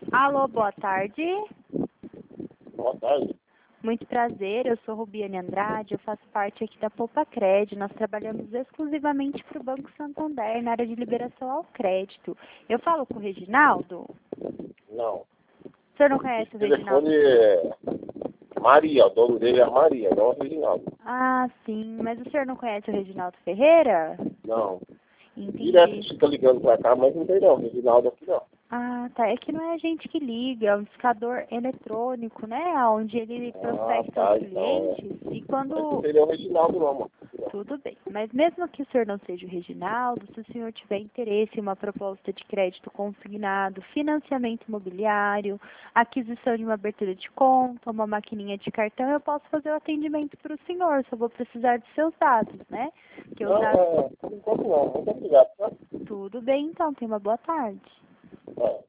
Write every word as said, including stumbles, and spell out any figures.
Alô, boa tarde. Boa tarde. Muito prazer, eu sou Rubiane Andrade, eu faço parte aqui da Poupa Cred. Nós trabalhamos exclusivamente para o Banco Santander, na área de liberação ao crédito. Eu falo com o Reginaldo? Não. O senhor não conhece o O Reginaldo? telefone é Maria, o dono dele é a Maria, não o Reginaldo. Ah, sim, mas o senhor não conhece o Reginaldo Ferreira? Não. Entendi. Direto fica ligando pra cá, mas não tem não, Reginaldo aqui não. Ah, tá. É que não é a gente que liga, é um discador eletrônico, né? Onde ele prospecta tá, os então, é. clientes e Mas quando... não seria o Reginaldo não, mano. Tudo bem. Mas mesmo que o senhor não seja o Reginaldo, se o senhor tiver interesse em uma proposta de crédito consignado, financiamento imobiliário, aquisição de uma abertura de conta, uma maquininha de cartão, eu posso fazer o atendimento para o senhor. Só vou precisar dos seus dados, né? Que os Não, dados... é, por enquanto não. Muito obrigado, tá? Tudo bem, então. Tenha uma boa tarde. É.